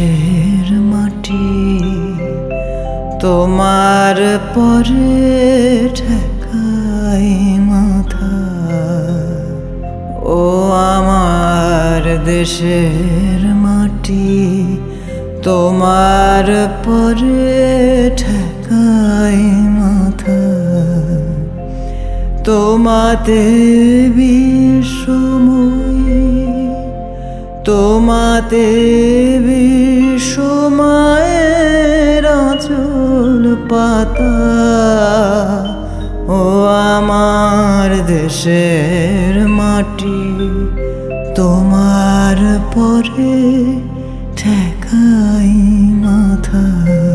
দেশের মাটি তোমার পরে ঠেকাই মাথা। ও আমার দেশের মাটি তোমার পরে ঠেকাই মাথা। তোমাতে বিশ্বময়ী, তোমাতে বিশ্বমায়ের আঁচল পাতা। ও আমার দেশের মাটি তোমার পরে ঠেকাই মাথা।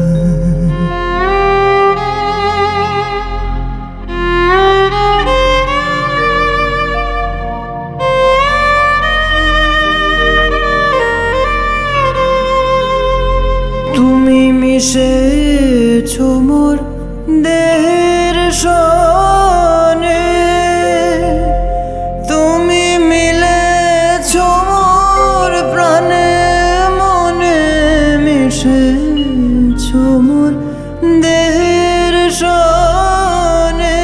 তুমি মিশেছো মোর দেহের সনে, তুমি মিলেছো মোর প্রাণে মনে। মিশেছো মোর দেহের সনে,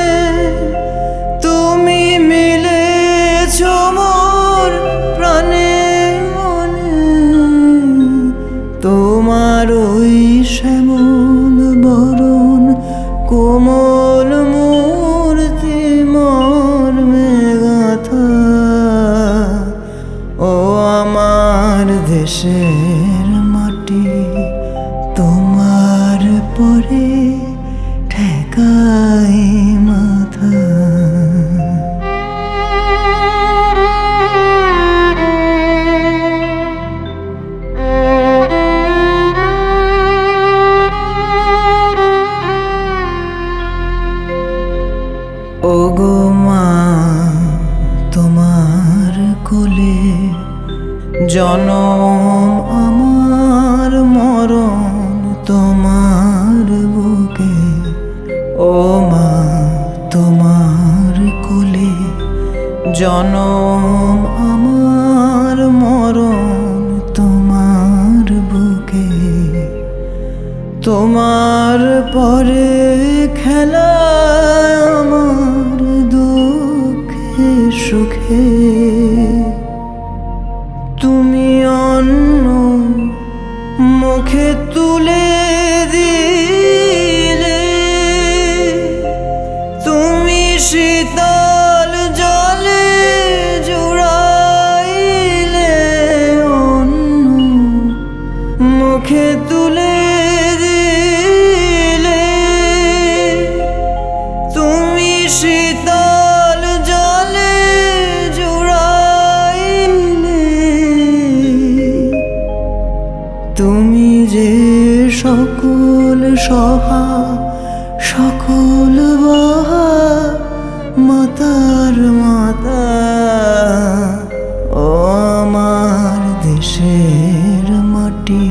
তুমি মিলেছো মোর প্রাণে মনে। তোমার ওই শ্যামল বরণ কোমল মূর্তি মর্মে গাথা। ও আমার দেশের মাটি তোমার পরে ঠেকাই মাথা। ওগো মা তোমার কোলে জনম আমার মরণ তোমার বুকে। ও মা তোমার কোলে জনম আমার মরণ তোমার বুকে। তোমার পরে খেলা আমার দুঃখে সুখে। তুমি অন্ন মুখে তুলে দিলে, তুমি শীতল জলে জুড়াইলে। অন্ন মুখে তুলে দিলে, তুমি শীতল জলে জুড়াইলে। তুমি যে সকল সহা সকল বহা মাতার মাতা। ও আমার দেশের মাটি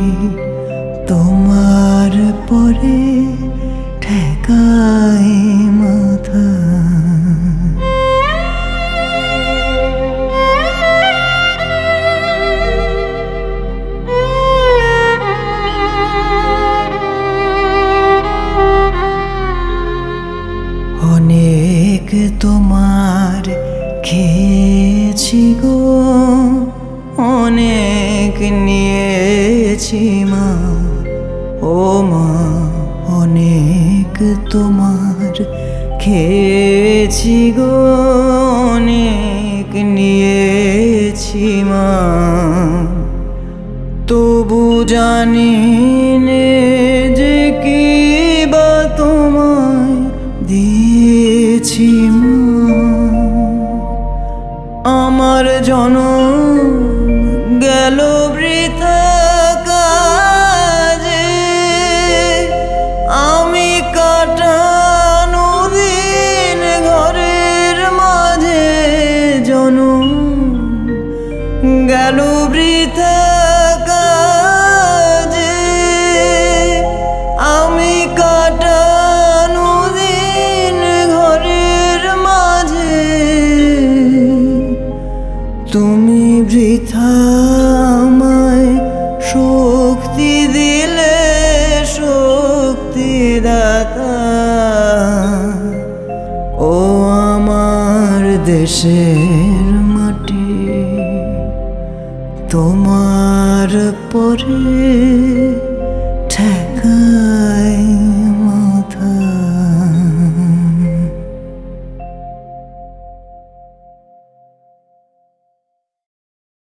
তোমার পরে ঠেকাই মাথা। অনেক তোমার খেয়েছি গো, অনেক নিয়েছি মা। ও মা অনেক তোমার খেয়েছি গো, অনেক নিয়েছি মা। তবু জানি নে যে কি বা তোমায় দিয়েছি মা। আমার জনম গেল বৃথা কাজে, আমি কাটানো দিন ঘরের মাঝে। জনম গেল বৃথা কাজে, আমি দেশের মাটি তোমার পরে ঠেকা